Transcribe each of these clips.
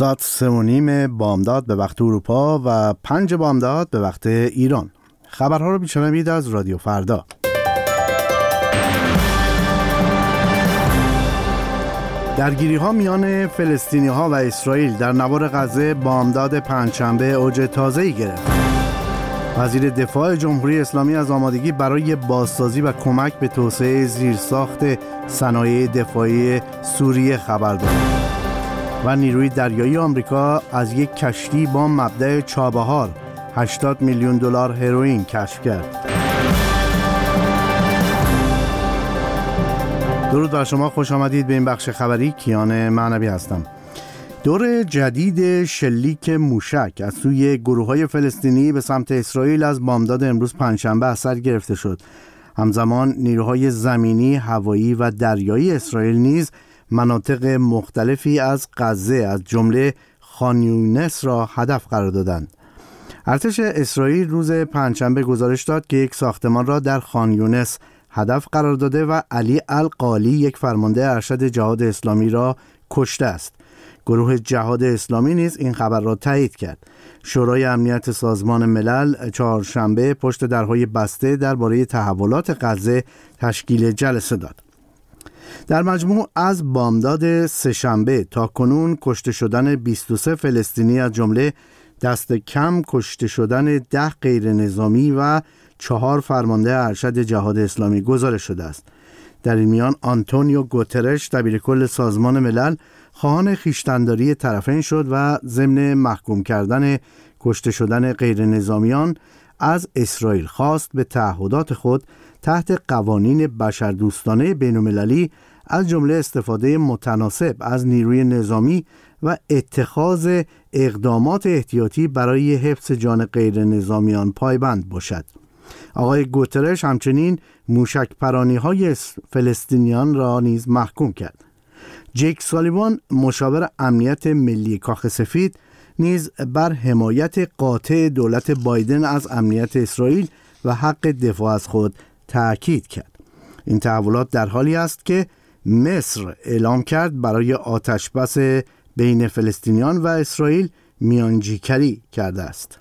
ساعت 3:30 بامداد به وقت اروپا و 5 بامداد به وقت ایران. خبرها رو میشنوید از رادیو فردا. درگیری‌ها میان فلسطینی‌ها و اسرائیل در نوار غزه بامداد پنجشنبه اوج تازه‌ای گرفت. وزیر دفاع جمهوری اسلامی از آمادگی برای بازسازی و کمک به توسعه زیرساخت صنایع دفاعی سوریه خبر داد. و نیروی دریایی آمریکا از یک کشتی با مبدأ چابهار 80 میلیون دلار هروئین کشف کرد. درود بر شما، خوش آمدید به این بخش خبری. کیان معنوی هستم. دور جدید شلیک موشک از سوی گروه‌های فلسطینی به سمت اسرائیل از بامداد امروز پنجشنبه از سر گرفته شد. همزمان نیروهای زمینی، هوایی و دریایی اسرائیل نیز مناطق مختلفی از غزه از جمله خان یونس را هدف قرار دادند. ارتش اسرائیل روز پنجشنبه گزارش داد که یک ساختمان را در خان یونس هدف قرار داده و علی القالی، یک فرمانده ارشد جهاد اسلامی، را کشته است. گروه جهاد اسلامی نیز این خبر را تایید کرد. شورای امنیت سازمان ملل چهارشنبه پشت درهای بسته درباره تحولات غزه تشکیل جلسه داد. در مجموع از بامداد سه‌شنبه تا کنون کشته شدن 23 فلسطینی از جمله دست کم کشته شدن 10 غیر نظامی و 4 فرمانده ارشد جهاد اسلامی گزارش شده است. در این میان آنتونیو گوترش، دبیرکل سازمان ملل، خواهان خویشتن‌داری طرفین شد و ضمن محکوم کردن کشته شدن غیر نظامیان از اسرائیل خواست به تعهدات خود تحت قوانین بشردوستانه بین‌المللی از جمله استفاده متناسب از نیروی نظامی و اتخاذ اقدامات احتیاطی برای حفظ جان غیر نظامیان پایبند باشد. آقای گوترش همچنین موشک پرانی‌های فلسطینیان را نیز محکوم کرد. جیک سالیوان، مشاور امنیت ملی کاخ سفید، نیز بر حمایت قاطع دولت بایدن از امنیت اسرائیل و حق دفاع از خود تأکید کرد. این تحولات در حالی است که مصر اعلام کرد برای آتشبس بین فلسطینیان و اسرائیل میانجیگری کرده است.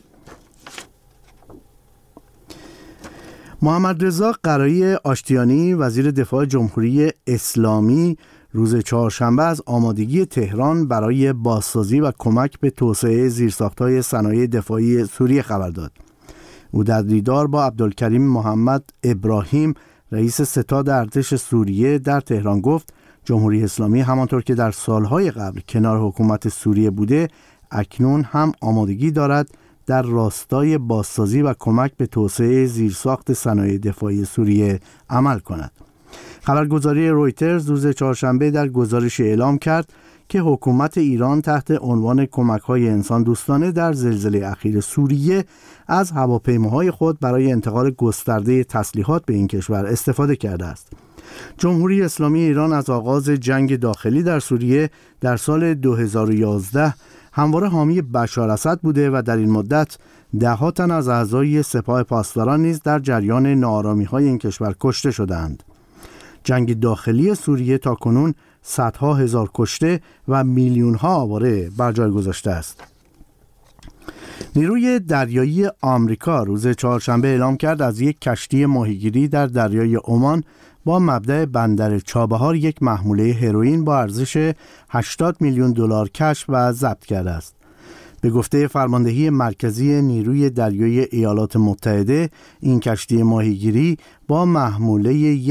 محمد رضا قرایی آشتیانی، وزیر دفاع جمهوری اسلامی، روز چهارشنبه از آمادگی تهران برای بازسازی و کمک به توسعه زیرساخت‌های صنایع دفاعی سوریه خبر داد. او در دیدار با عبدالکریم محمد ابراهیم، رئیس ستاد ارتش سوریه، در تهران گفت جمهوری اسلامی همانطور که در سالهای قبل کنار حکومت سوریه بوده، اکنون هم آمادگی دارد در راستای بازسازی و کمک به توسعه زیرساخت صنایع دفاعی سوریه عمل کند. خبرگزاری رویترز روز چهارشنبه در گزارش اعلام کرد که حکومت ایران تحت عنوان کمک‌های انسان دوستانه در زلزله اخیر سوریه از هواپیماهای خود برای انتقال گسترده تسلیحات به این کشور استفاده کرده است. جمهوری اسلامی ایران از آغاز جنگ داخلی در سوریه در سال 2011 همواره حامی بشار اسد بوده و در این مدت ده‌ها تن از اعضای سپاه پاسداران نیز در جریان ناآرامی‌های این کشور کشته شدند. جنگ داخلی سوریه تاکنون صدها هزار کشته و میلیون‌ها آواره بر جای گذاشته است. نیروی دریایی آمریکا روز چهارشنبه اعلام کرد از یک کشتی ماهیگیری در دریای عمان با مبدأ بندر چابهار یک محموله هروئین با ارزش 80 میلیون دلار کشف و ضبط کرده است. به گفته فرماندهی مرکزی نیروی دریایی ایالات متحده، این کشتی ماهیگیری با محموله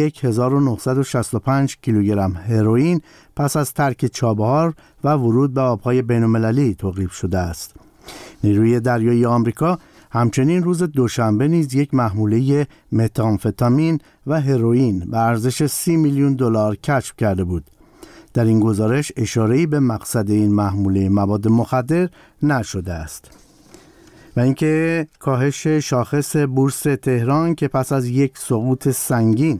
1965 کیلوگرم هروئین پس از ترک چابهار و ورود به آبهای بین‌المللی توقیف شده است. نیروی دریایی آمریکا همچنین روز دوشنبه نیز یک محموله متامفتامین و هروئین به ارزش 30 میلیون دلار کشف کرده بود. در این گزارش اشاره‌ای به مقصد این محموله مواد مخدر نشده است. و اینکه کاهش شاخص بورس تهران که پس از یک سقوط سنگین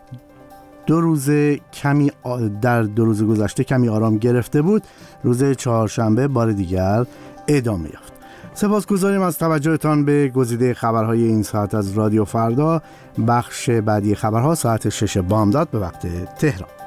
در دو روز گذشته کمی آرام گرفته بود، روز چهارشنبه بار دیگر ادامه یافت. سپاسگزاریم از توجهتان به گزیده خبرهای این ساعت از رادیو فردا. بخش بعدی خبرها ساعت 6 بامداد به وقت تهران.